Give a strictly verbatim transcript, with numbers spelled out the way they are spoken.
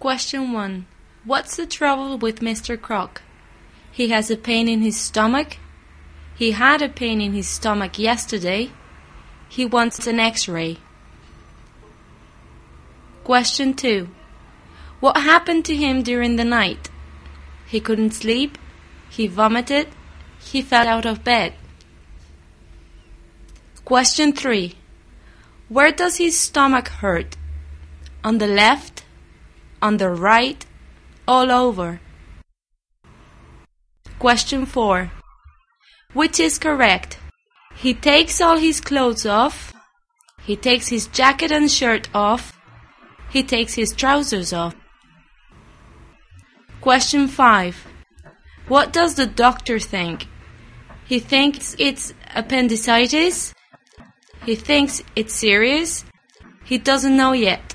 Question one. What's the trouble with Mister Croc? He has a pain in his stomach. He had a pain in his stomach yesterday. He wants an X-ray. Question two. What happened to him during the night? He couldn't sleep. He vomited. He fell out of bed. Question three. Where does his stomach hurt? On the left? On the right? All over? Question four. Which is correct? He takes all his clothes off. He takes his jacket and shirt off. He takes his trousers off. Question five. What does the doctor think? He thinks it's appendicitis. He thinks it's serious. He doesn't know yet.